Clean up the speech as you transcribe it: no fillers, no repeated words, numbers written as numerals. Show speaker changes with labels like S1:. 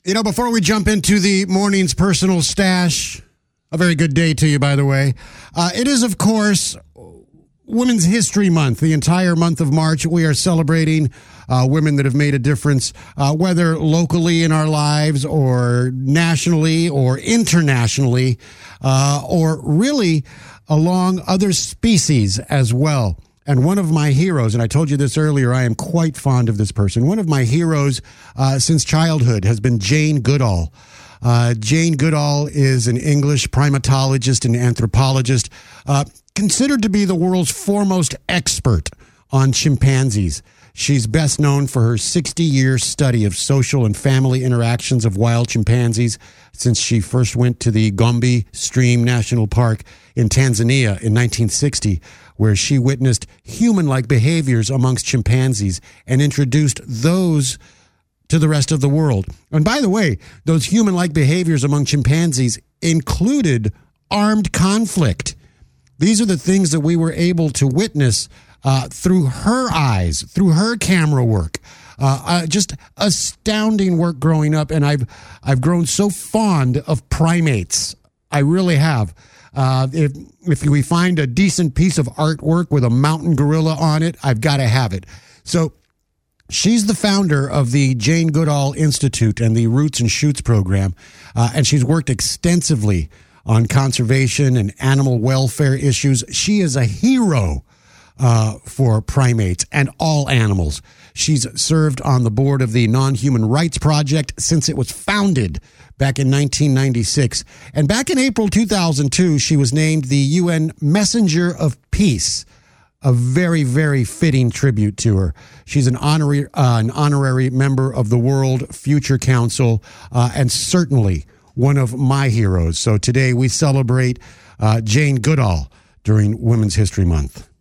S1: Before we jump into the morning's personal stash, a very good day to you, by the way. It is, of course, Women's History Month. The entire month of March, we are celebrating women that have made a difference, whether locally in our lives or nationally or internationally, or really along other species as well. And one of my heroes, and I told you this earlier, I am quite fond of this person. One of my heroes since childhood has been Jane Goodall. Jane Goodall is an English primatologist and anthropologist, considered to be the world's foremost expert on chimpanzees. She's best known for her 60-year study of social and family interactions of wild chimpanzees since she first went to the Gombe Stream National Park in Tanzania in 1960, where she witnessed human-like behaviors amongst chimpanzees and introduced those to the rest of the world. And by the way, those human-like behaviors among chimpanzees included armed conflict. These are the things that we were able to witness through her eyes, through her camera work. Just astounding work growing up, and I've grown so fond of primates. I really have. If we find a decent piece of artwork with a mountain gorilla on it, I've got to have it. So she's the founder of the Jane Goodall Institute and the Roots and Shoots program, and she's worked extensively on conservation and animal welfare issues. She is a hero for primates and all animals. She's served on the board of the Non-Human Rights Project since it was founded back in 1996. And back in April 2002, she was named the UN Messenger of Peace. A very, very fitting tribute to her. She's an honorary member of the World Future Council, and certainly one of my heroes. So today we celebrate Jane Goodall during Women's History Month.